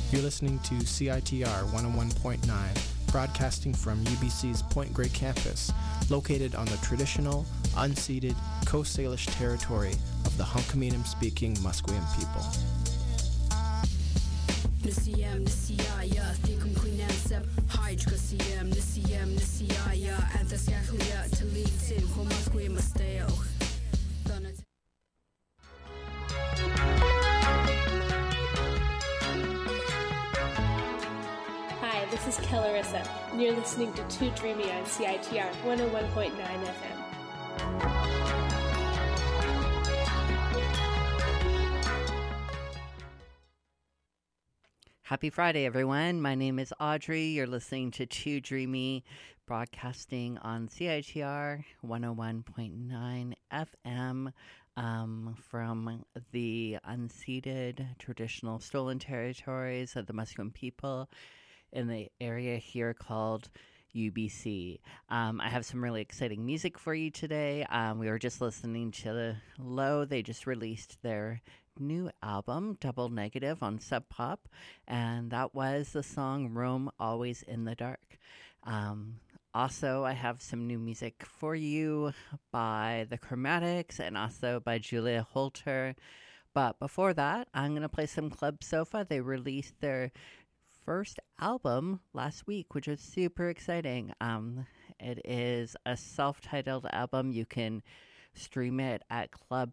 You're listening to CITR 101.9, broadcasting from UBC's Point Grey campus, located on the traditional, unceded Coast Salish territory of the Hunkaminam-speaking Musqueam people. Hi, this is Kellarissa, and you're listening to Too Dreamy on CITR 101.9 FM. Happy Friday, everyone. My name is Audrey. You're listening to Too Dreamy, broadcasting on CITR 101.9 FM from the unceded traditional stolen territories of the Musqueam people in the area here called UBC. I have some really exciting music for you today. We were just listening to Low. They just released their new album, Double Negative, on Sub Pop, and that was the song Roam Always in the Dark. Also, I have some new music for you by The Chromatics and also by Julia Holter. But before that, I'm going to play some Club Sofa. They released their first album last week, which was super exciting. It is a self-titled album. You can stream it at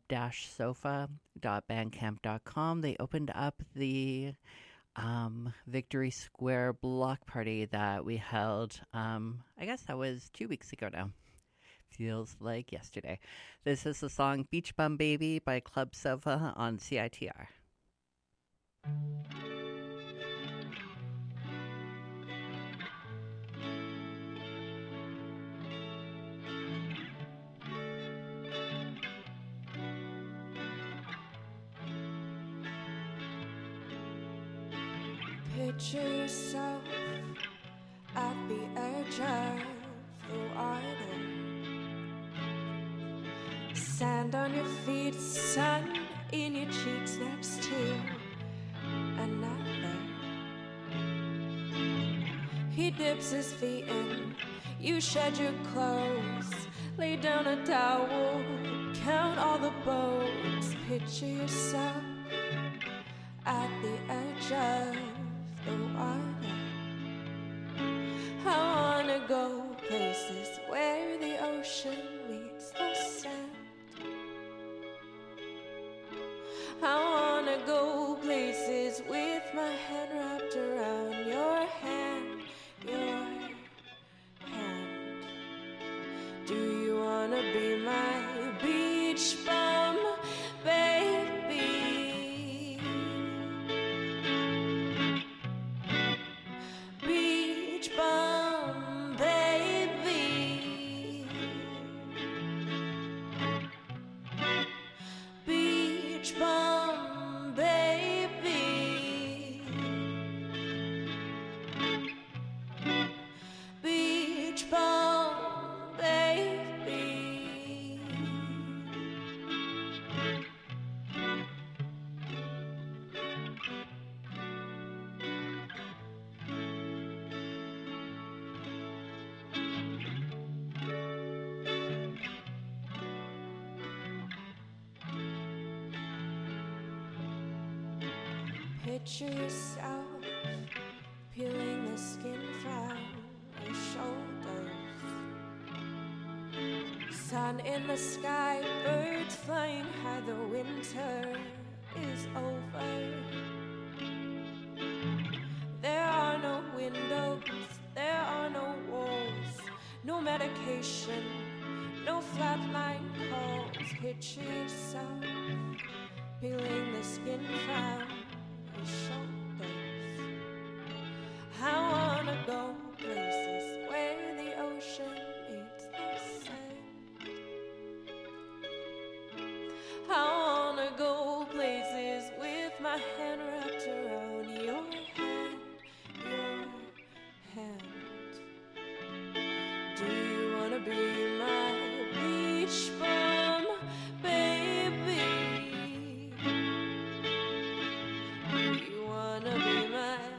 club-sofa.bandcamp.com. They opened up the Victory Square block party that we held, I guess that was 2 weeks ago now. Feels like yesterday. This is the song Beach Bum Baby by Club Sofa on CITR. Picture yourself at the edge of the water. Sand on your feet, sun in your cheeks next to another. He dips his feet in, you shed your clothes, lay down a towel, count all the boats. Picture yourself at the edge of the water. I wanna go places where the ocean meets the sand. I wanna go places with my hand wrapped around your hand, your hand. Do you wanna be my beach bum, baby? Beach bum, baby. Beach bum, baby. Beach bum, baby. Picture yourself peeling the skin from your shoulders. Sun in the sky, birds flying high, the winter is over. There are no windows, there are no walls, no medication, no flatline calls. Picture yourself peeling the skin from your shoulders. I wanna go places where the ocean meets the sand. I wanna go places with my hand wrapped around your hand, your hand. Do you wanna be my beach bum, baby? Do you wanna be my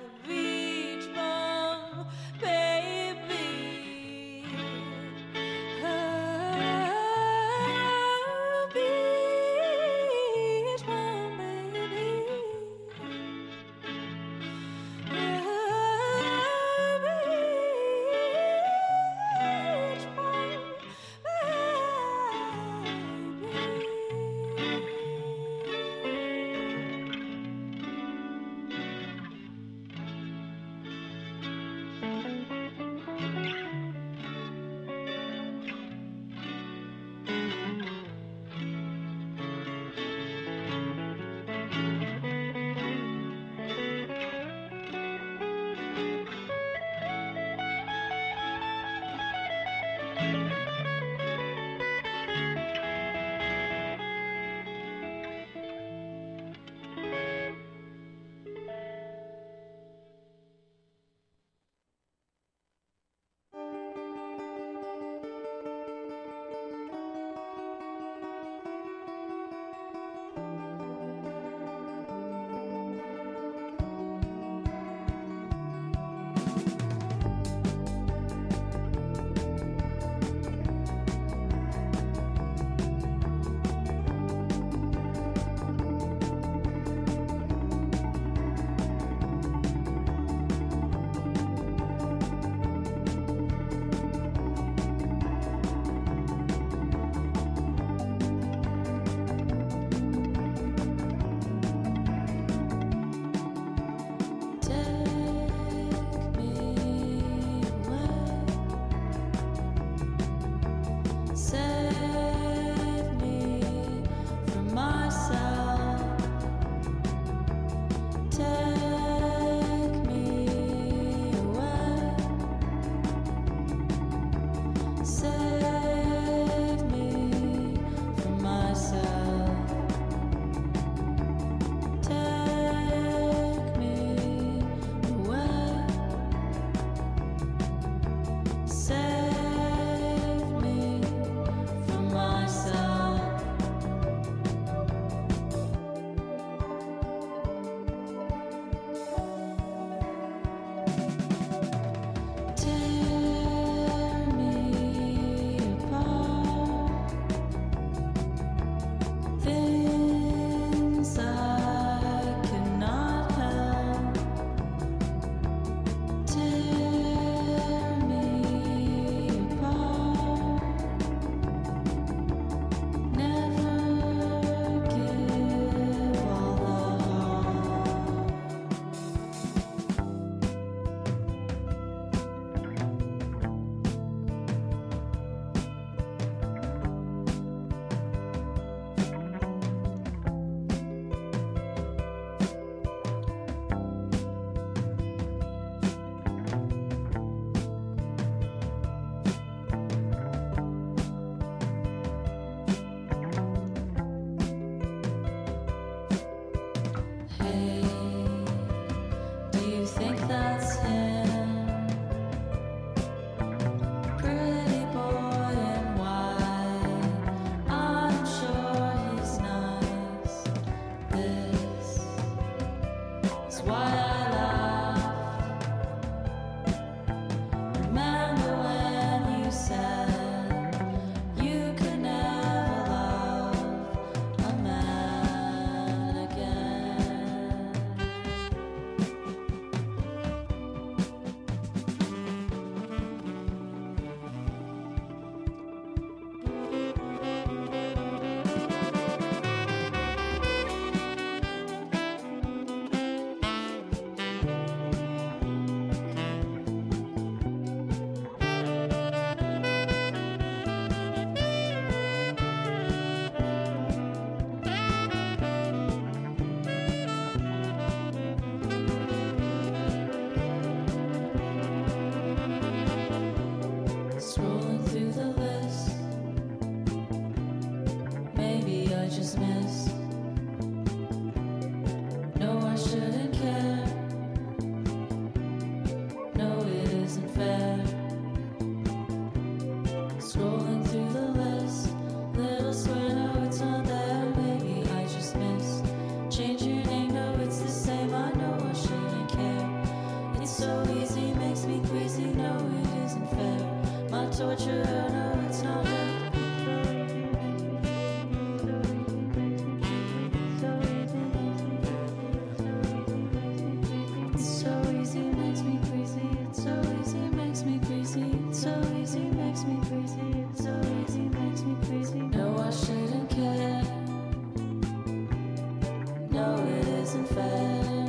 isn't fair.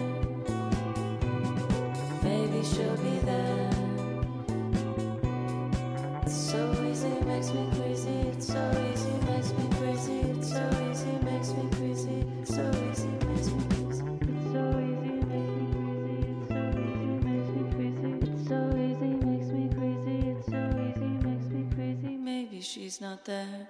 Maybe she'll be there. It's so easy, makes me crazy. It's so easy, makes me crazy. It's so easy, makes me crazy. It's so easy, makes me crazy. It's so easy, makes me crazy. It's so easy, makes me crazy. It's so easy, makes me crazy. It's so easy, makes me crazy. Maybe she's not there.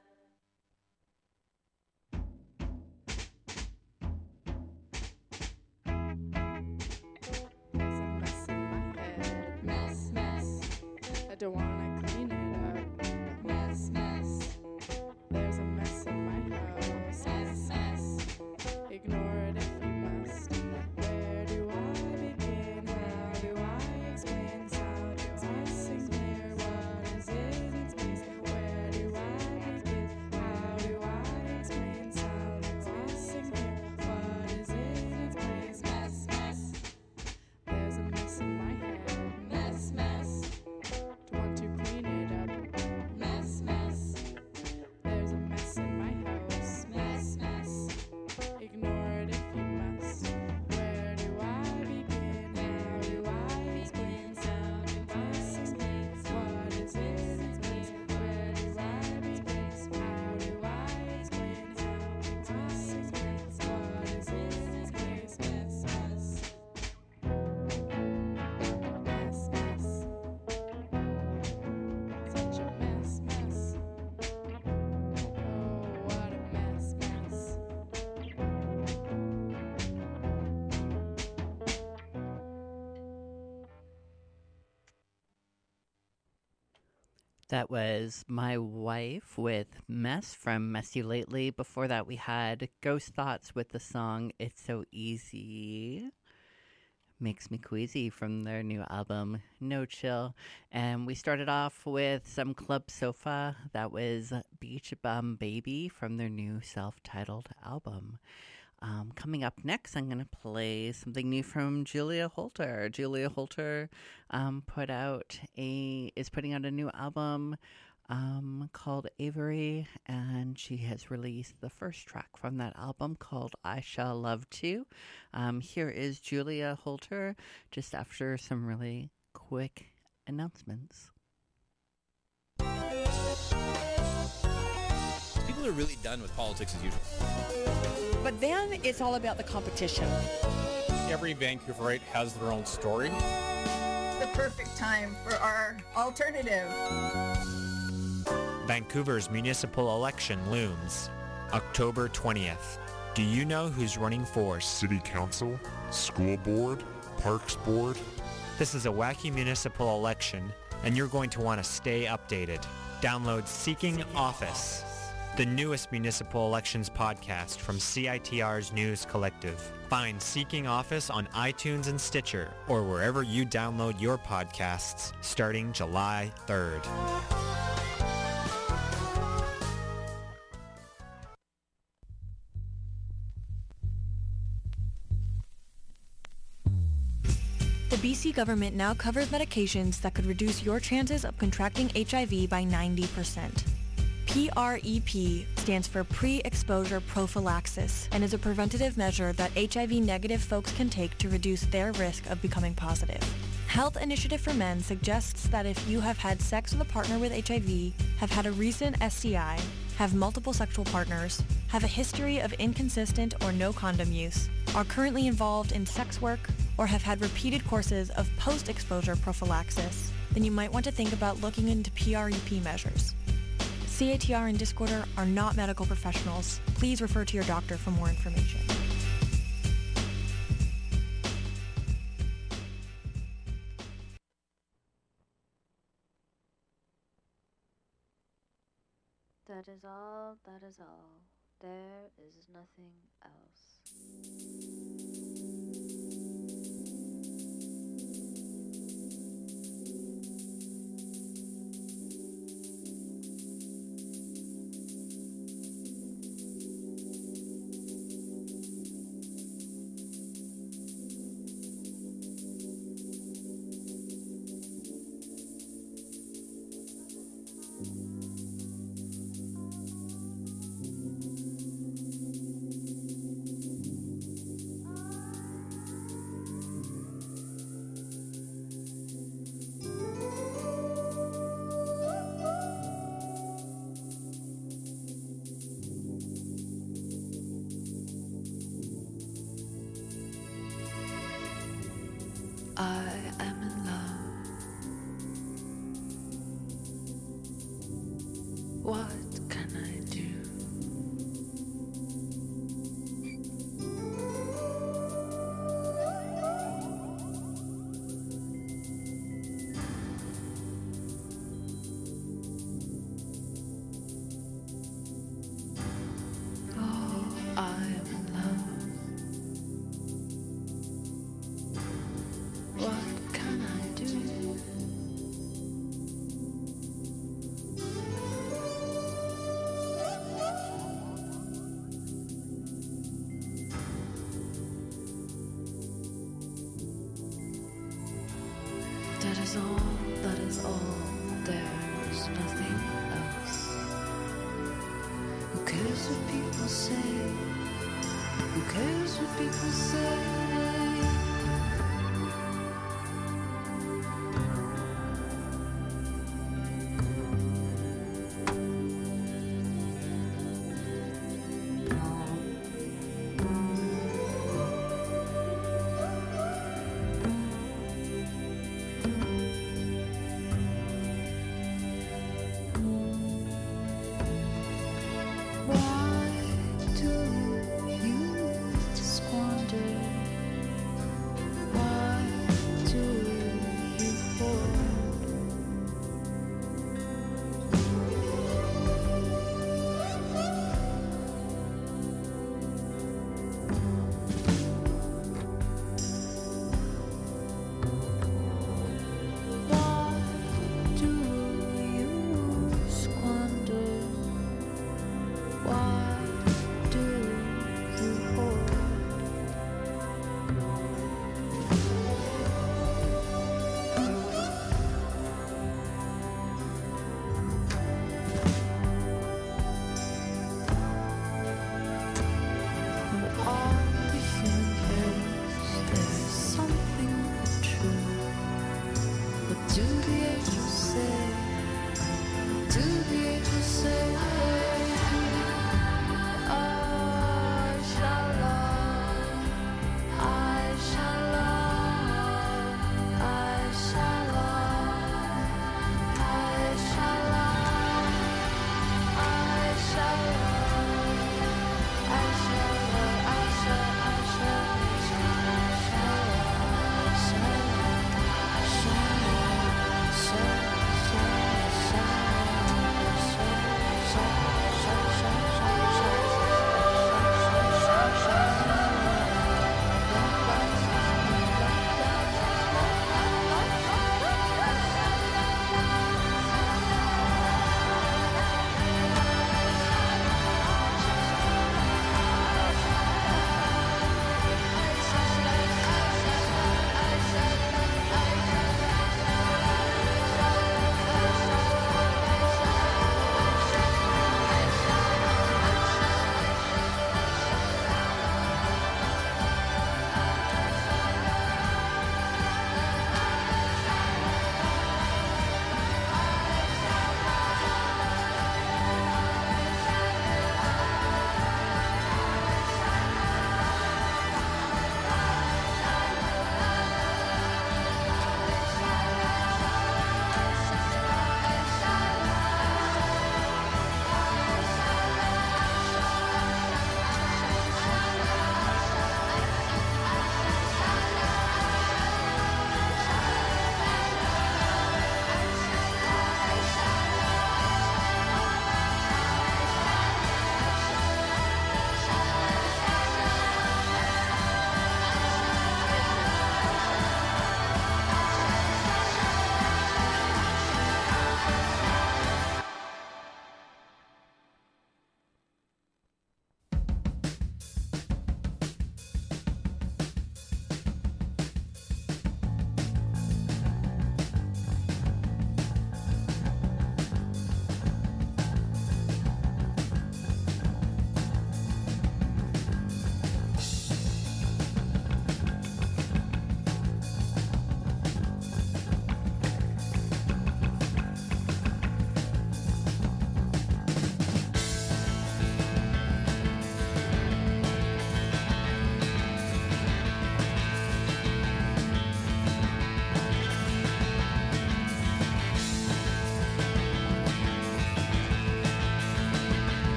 There's a mess in my head. Mess, mess. I don't wanna clean it up. Mess, mess. There's a mess in my house. Mess, mess. Ignore it if you must. Where do I begin? How do I explain sound? It's missing here. What is in its place? Where do I begin? How do I explain sound? It's missing here. What is in its place? Mess, mess. There's a mess in my head. Mess, mess. Do want to clean it up. Mess, mess. There's a mess in my house. Mess, mess. Ignore it if you must. Where do I begin? How do I explain sound? It's missing here. What is in its place? Where do I begin? How do I explain sound? It's missing here. What is in its place? Mess, mess. Mess, mess. Such a mess, mess. Oh, what a mess, mess. That was My Wife with Mess from Mess You Lately. Before that, we had Ghost Thoughts with the song It's So Easy. Makes Me Queasy from their new album, No Chill. And we started off with some Club Sofa. That was Beach Bum Baby from their new self-titled album. Coming up next, I'm going to play something new from Julia Holter. Julia Holter is putting out a new album called Avery, and she has released the first track from that album called I Shall Love Too. Here is Julia Holter just after some really quick announcements. People are really done with politics as usual. But then it's all about the competition. Every Vancouverite has their own story. The perfect time for our alternative. Vancouver's municipal election looms, October 20th. Do you know who's running for City Council, School Board, Parks Board? This is a wacky municipal election, and you're going to want to stay updated. Download Seeking Office, the newest municipal elections podcast from CITR's News Collective. Find Seeking Office on iTunes and Stitcher, or wherever you download your podcasts, starting July 3rd. The BC government now covers medications that could reduce your chances of contracting HIV by 90%. PrEP stands for Pre-Exposure Prophylaxis and is a preventative measure that HIV-negative folks can take to reduce their risk of becoming positive. Health Initiative for Men suggests that if you have had sex with a partner with HIV, have had a recent STI, have multiple sexual partners, have a history of inconsistent or no condom use, are currently involved in sex work, or have had repeated courses of post-exposure prophylaxis, then you might want to think about looking into PrEP measures. CATR and Discorder are not medical professionals. Please refer to your doctor for more information. That is all, that is all. There is nothing else. all, that is all. There's nothing else. Who cares what people say? Who cares what people say? Why do you squander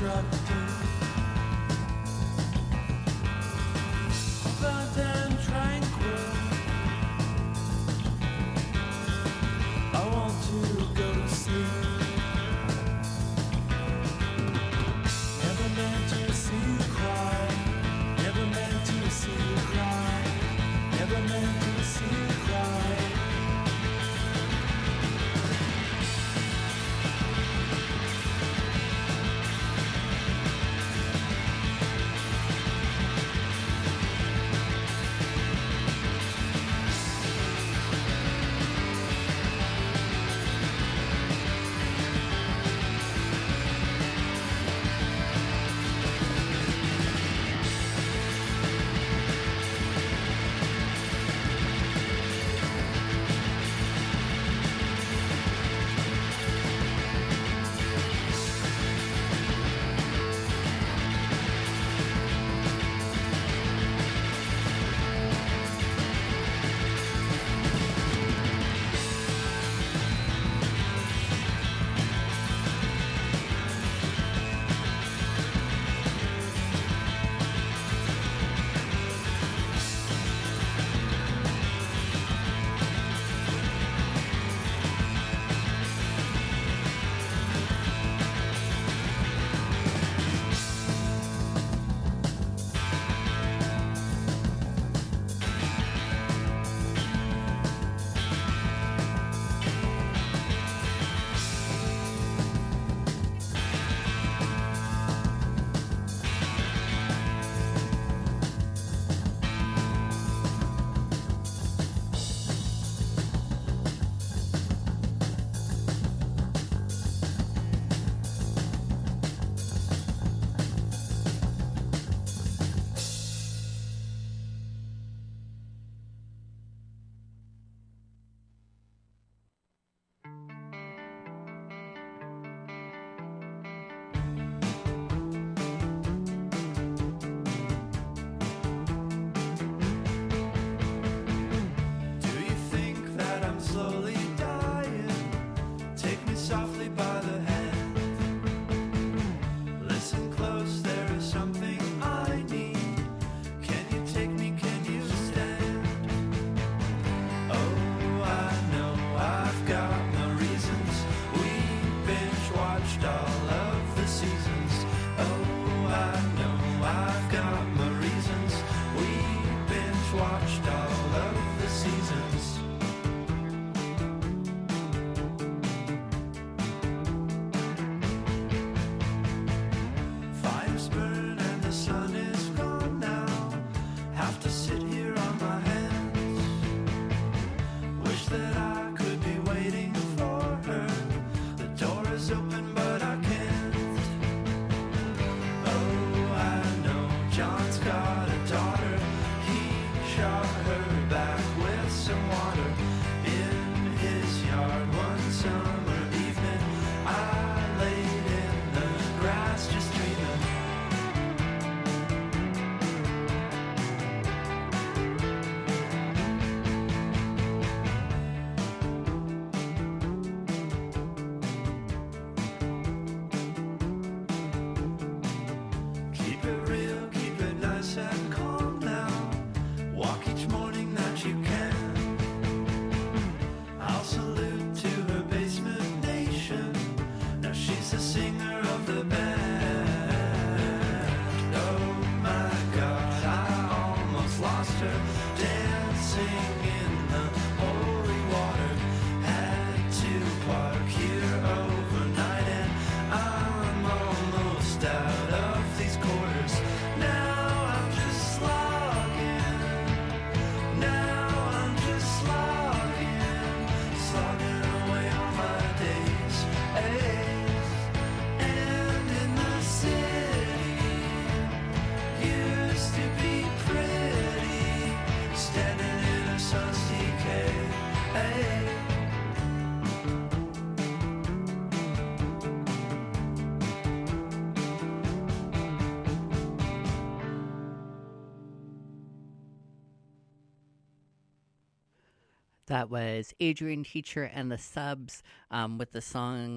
That was Adrian Teacher and the Subs with the song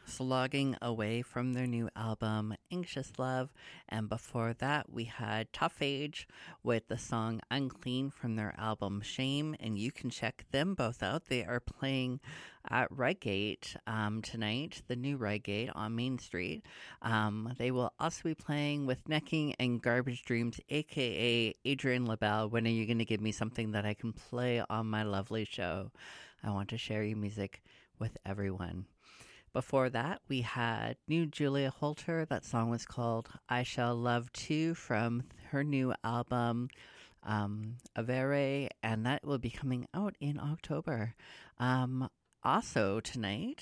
Slogging Away from their new album, Anxious Love. And before that, we had Tough Age with the song Unclean from their album Shame. And you can check them both out. They are playing at Redgate tonight, the new Redgate on Main Street. They will also be playing with Necking and Garbage Dreams, aka Adrian LaBelle. When are you going to give me something that I can play on my lovely show? I want to share your music with everyone. Before that, we had new Julia Holter. That song was called I Shall Love Too from her new album, Avere, and that will be coming out in October. Also tonight,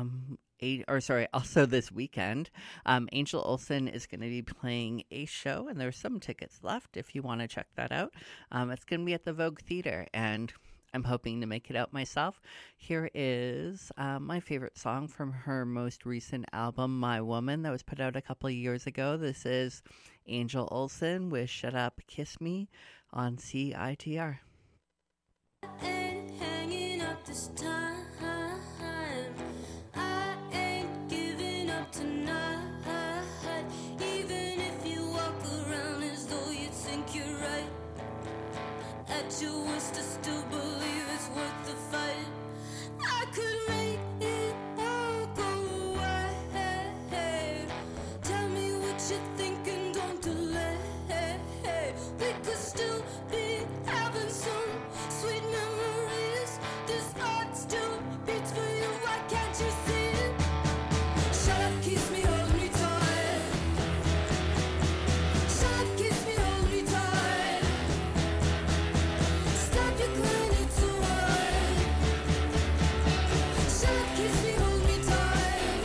also this weekend, Angel Olsen is going to be playing a show, and there's some tickets left if you want to check that out. It's going to be at the Vogue Theater, and I'm hoping to make it out myself. Here is my favorite song from her most recent album, My Woman, that was put out a couple of years ago. This is Angel Olsen with Shut Up, Kiss Me on CITR. Ain't hanging up this time. I ain't giving up tonight. Even if you walk around as though you think you're right, at your worst I still believe it's worth the fight. I could make it all go away. Tell me what you're thinking, don't delay. We could still be having some sweet memories. This heart still beats for you, why can't you see it? Shut up, kiss me, hold me tight. Shut up, kiss me, hold me tight. Stop your crying, it's alright. Shut up, kiss me, hold me tight.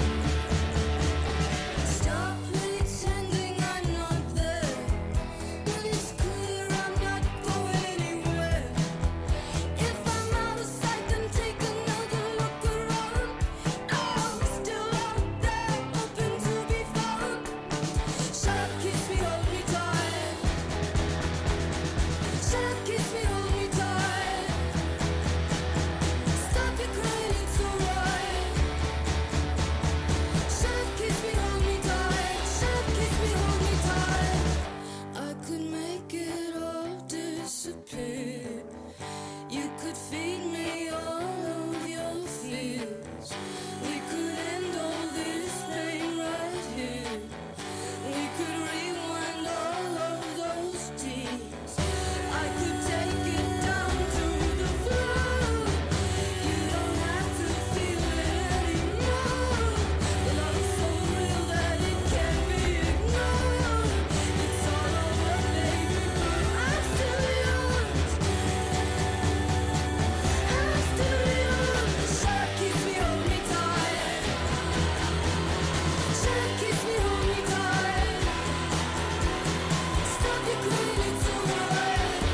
Stop pretending I'm not there, when it's clear I'm not going anywhere. If I'm out of sight, then take another look around. I'm still out there, hoping to be found. Shut up, kiss me, hold me tight. Shut up, kiss me, hold me tight. Stop your crying, it's alright. Shut up, kiss me, hold me tight. Shut up, kiss me, hold me tight. I could make it all disappear. You could feed me all of your fears. We could end all this pain right here. We could rewind all of those tears. I could take it down to the floor. You don't have to feel it anymore. The love is so real that it can't be ignored. It's all over, baby, but I'm still yours. I'm still yours. Shut up, kiss me, hold me tight. Shut up, kiss me, hold me tight. Stop your crying, it's alright.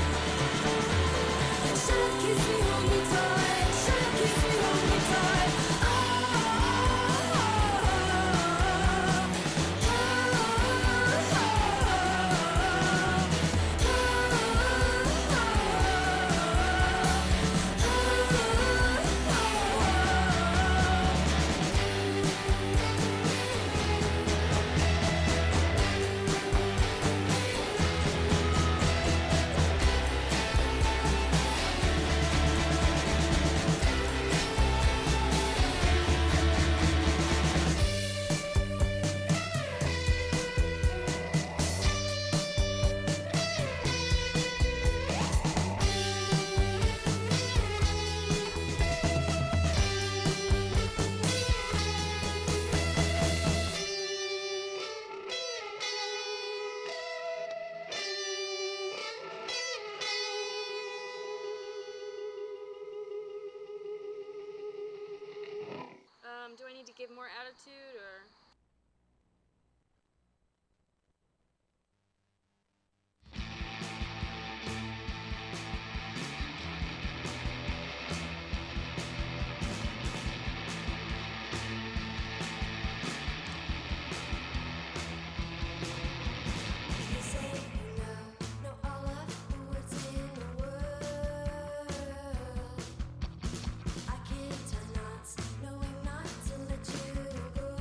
Shut up, kiss me, hold me tight. Shut up, kiss me, hold me tight. Do I need to give more attitude or? I can't tie knots, knowing not to let you go.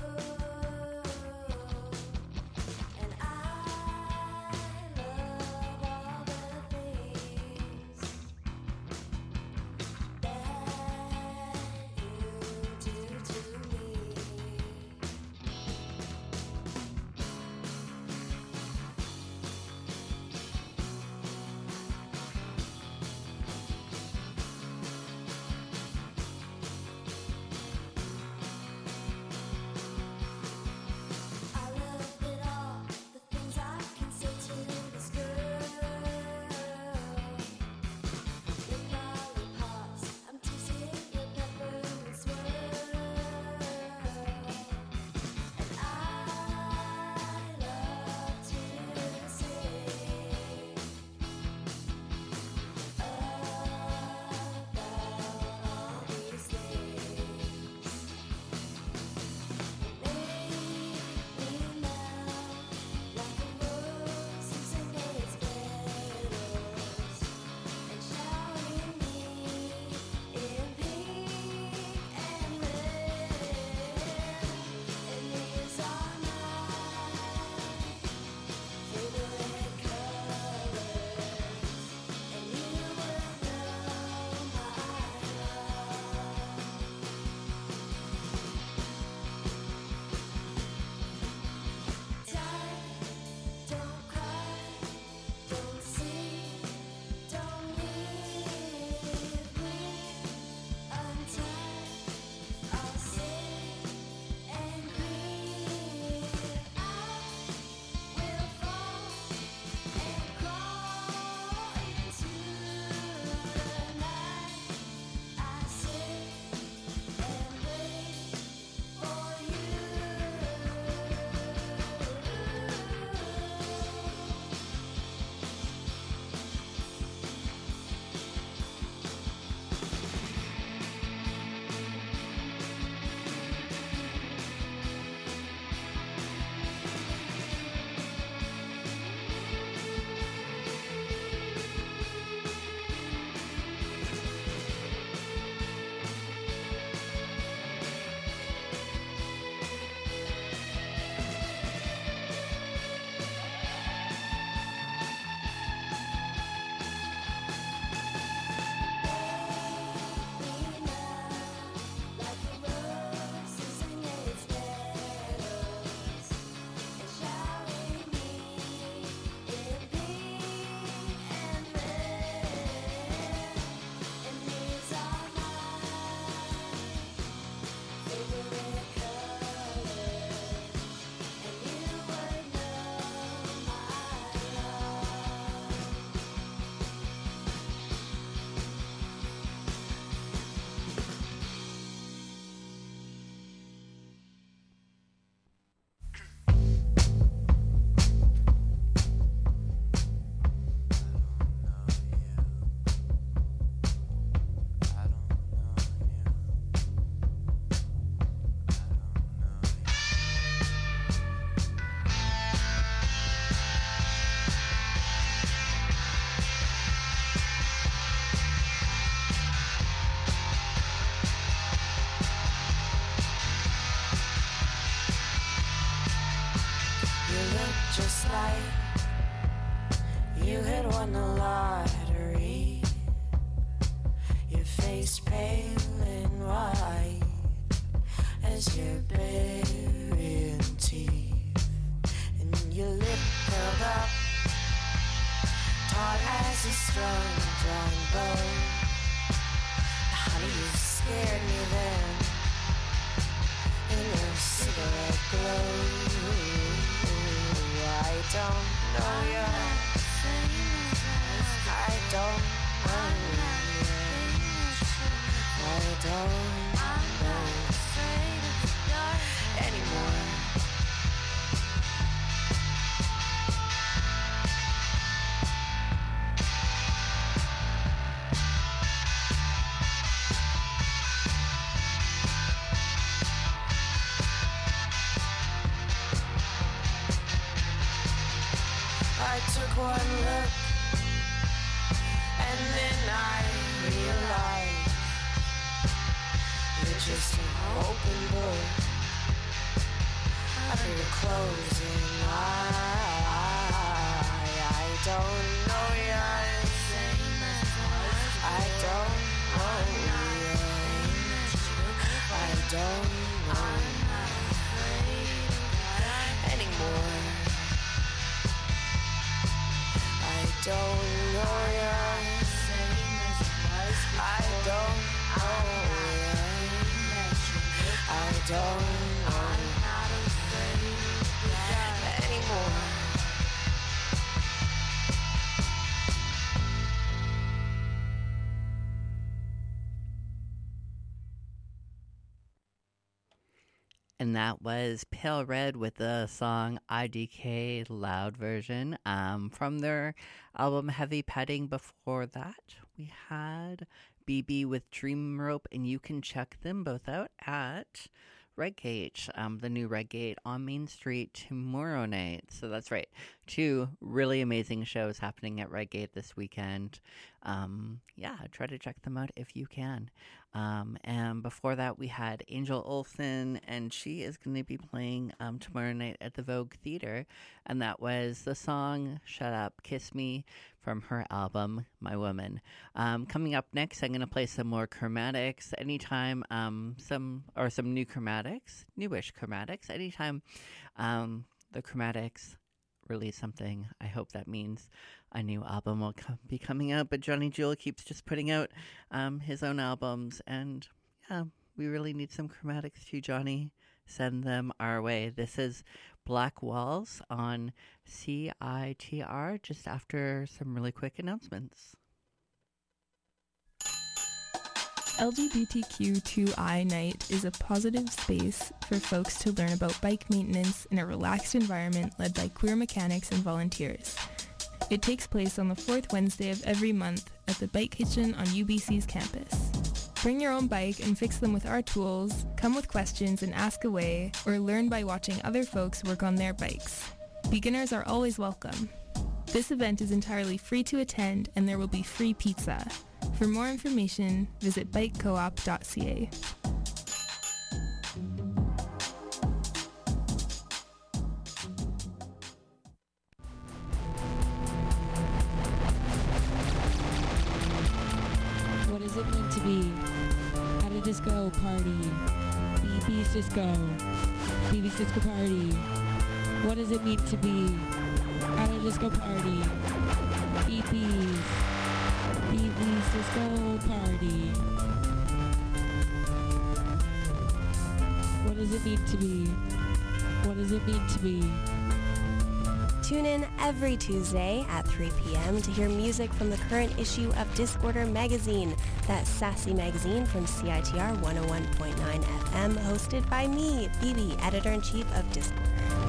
You look just like you had won the lottery. Your face pale and white as your burying teeth, and your lip curled up, taut as a strung drawn bow. How you scared me then in your cigarette glow. I don't know you. I don't know you. I don't know anymore. I took one look and then I realized you're just an open book after your closing eye. I don't know yet. I don't know yet. I don't know anymore. I don't know yet. I don't know yet. I don't know anymore. And that was Pale Red with the song IDK Loud version from their album Heavy Petting. Before that, we had BB with Dream Rope, and you can check them both out at Redgate, the new Redgate on Main Street tomorrow night. So that's right, 2 really amazing shows happening at Redgate this weekend. Try to check them out if you can. And before that, we had Angel Olsen, and she is going to be playing tomorrow night at the Vogue Theater, and that was the song Shut Up, Kiss Me from her album, My Woman. Coming up next, I'm going to play some more Chromatics. Anytime, some new Chromatics, newish Chromatics. Anytime the Chromatics release something, I hope that means a new album will be coming out. But Johnny Jewel keeps just putting out his own albums, and yeah, we really need some Chromatics too, Johnny. Send them our way. This is Black Walls on CITR just after some really quick announcements. LGBTQ2I Night is a positive space for folks to learn about bike maintenance in a relaxed environment led by queer mechanics and volunteers. It takes place on the 4th Wednesday of every month at the Bike Kitchen on UBC's campus. Bring your own bike and fix them with our tools, come with questions and ask away, or learn by watching other folks work on their bikes. Beginners are always welcome. This event is entirely free to attend, and there will be free pizza. For more information, visit bikecoop.ca. What does it mean to be at a disco party? BB's Disco. BB's Disco Party. What does it mean to be at a disco party? BB's Disco Party. What does it mean to be? What does it mean to be? Tune in every Tuesday at 3 p.m. to hear music from the current issue of Disorder Magazine, that sassy magazine from CITR 101.9 FM, hosted by me, BB, Editor-in-Chief of Disorder.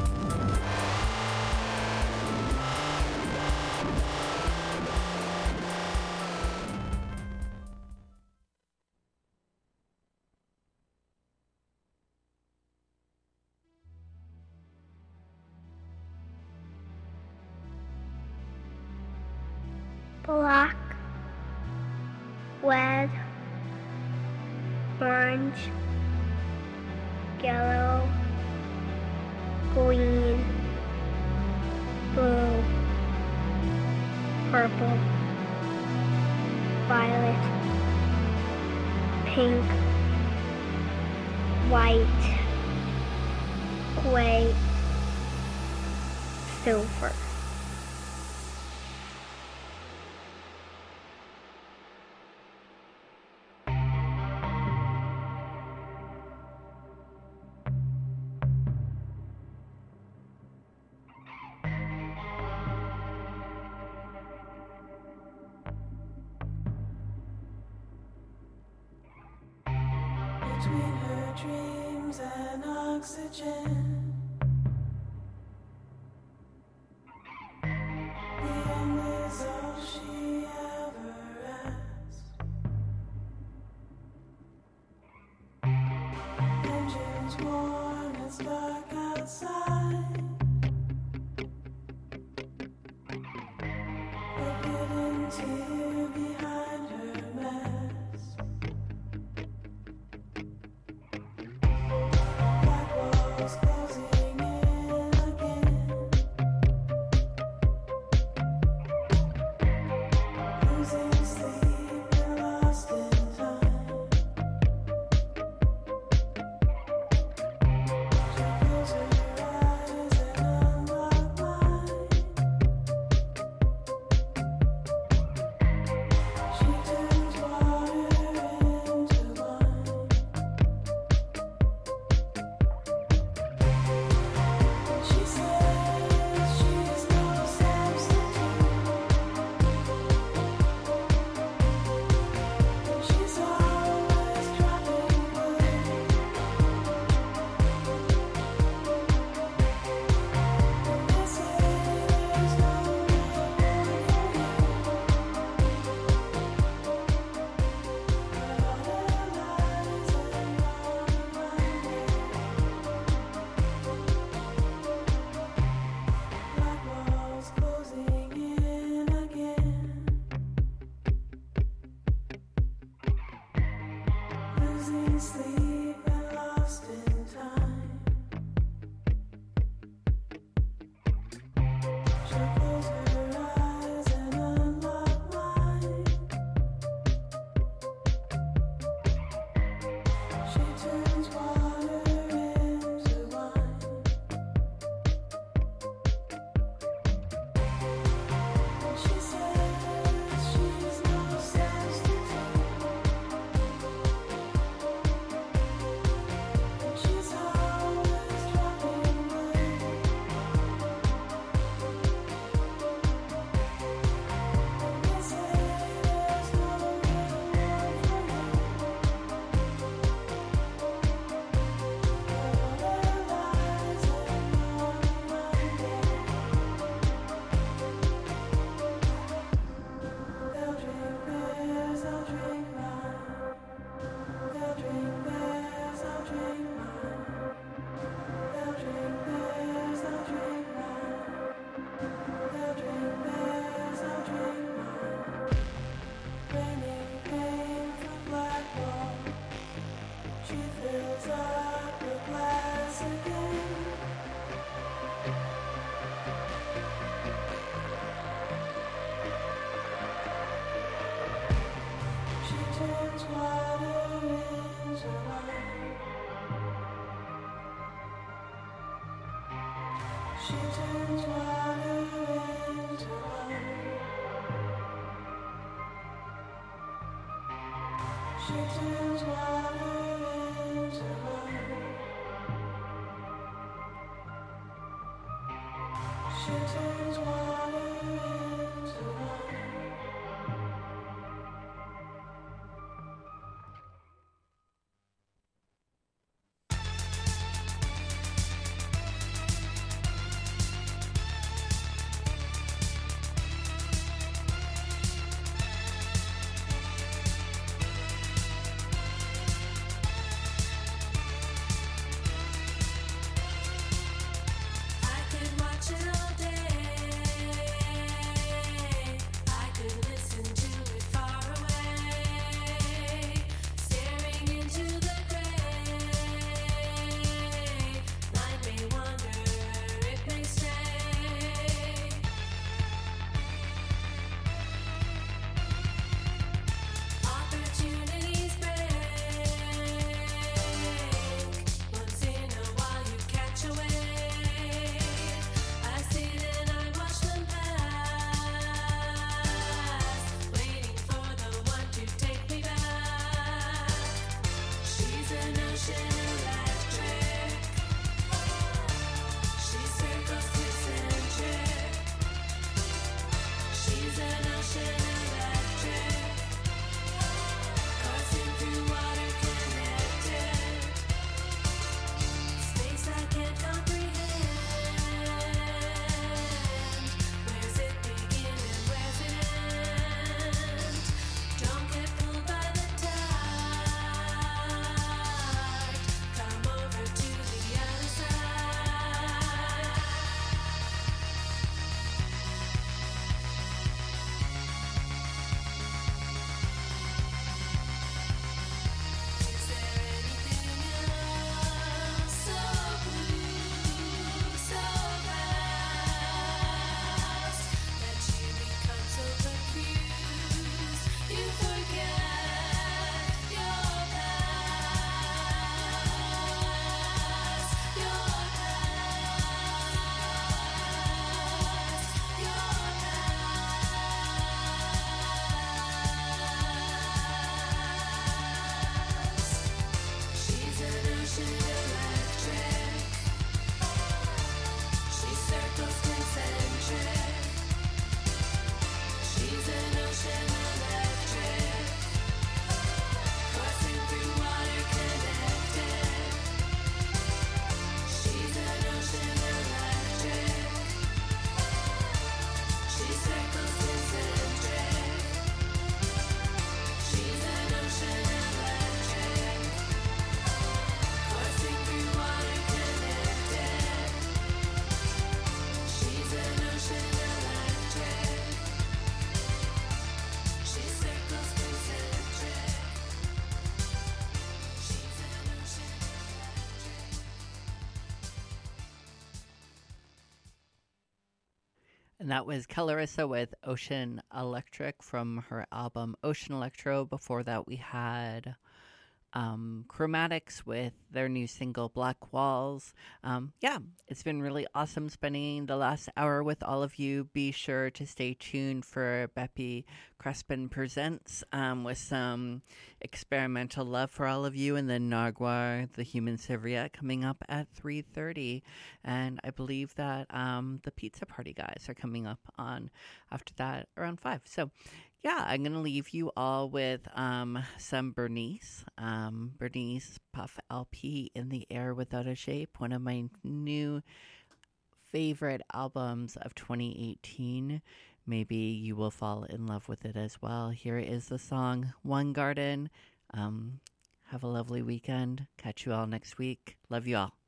Black, red, orange, yellow, green, purple, violet, pink, white, gray, silver. Between her dreams and oxygen, the end is all she ever asked. Engines warm, it's dark outside. A hidden tear behind her mask. Black walls closing in again. Losing sleep and lost in time. She closed her eyes and unlocked mine. She turns water into wine. She says she's no substitute. She's always dropping by. They say there's no reward for you. But all their lies and wrong reminders. Black walls closing in again. Losing sleep and lost in time. She closed her eyes and unlocked mine. She turns water into wine. She says she's no substitute. She's always dropping by. They say there's no reward for you. But all their lies and wrong reminders. They'll drink theirs, I'll drink mine. They'll drink theirs, I'll drink mine. They'll drink theirs, I'll drink mine. They'll drink theirs, I'll drink mine. Raining pain from black wall. She fills up her glass again. She turns water into wine. She turns water into wine. She turns water into wine. She turns water into wine. I could watch it all day. I could And that was Kellarissa with Ocean Electric from her album Ocean Electro. Before that, we had Chromatics with their new single Black Walls. It's been really awesome spending the last hour with all of you. Be sure to stay tuned for Beppy Crespin Presents with some experimental love for all of you, and then Nagwar, the Human Serviette, coming up at 3:30. And I believe that the Pizza Party guys are coming up on after that around 5. So I'm going to leave you all with some Bernice. Bernice Puff LP, In the Air Without a Shape, one of my new favorite albums of 2018. Maybe you will fall in love with it as well. Here is the song, One Garden. Have a lovely weekend. Catch you all next week. Love you all.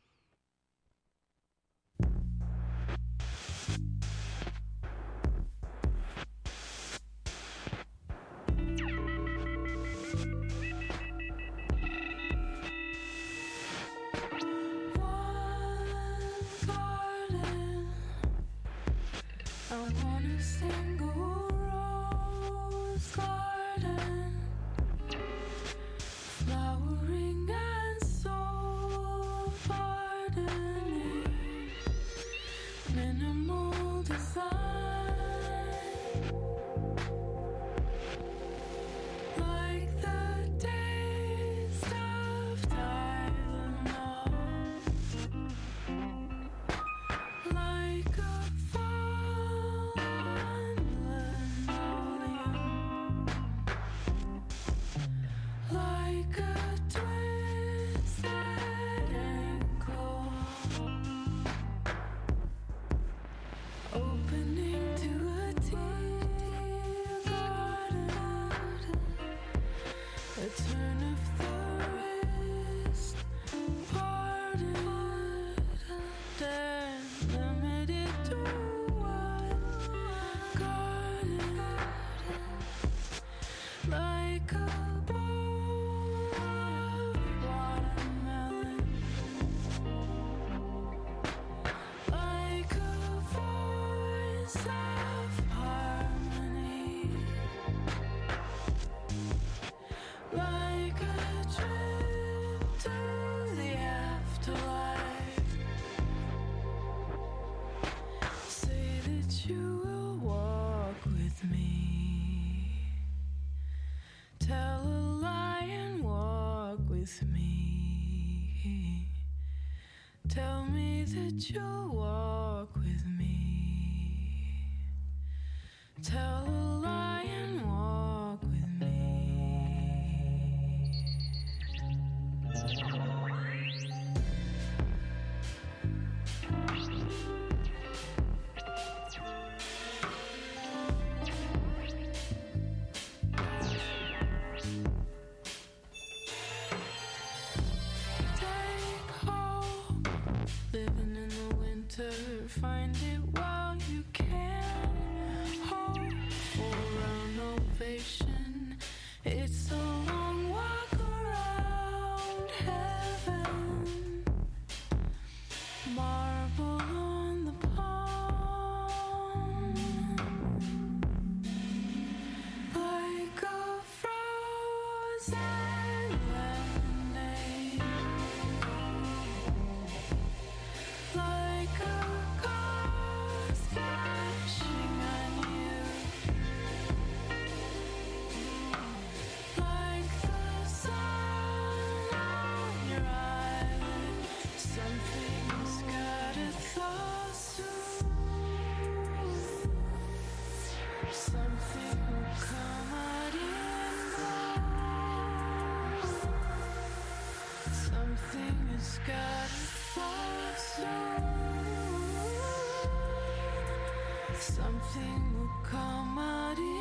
Tell me that you'll walk with me. Tell a lie and walk with me. Living in the winter, find it while you can. Hope for an ovation. It's a long walk around heaven. Marble on the pond, like a frozen lemonade. Like a car splashing on you, like the sun on your eyelid. Something's gotta thaw soon. Something will come out in bloom. Something has gotta thaw soon. Something will come out in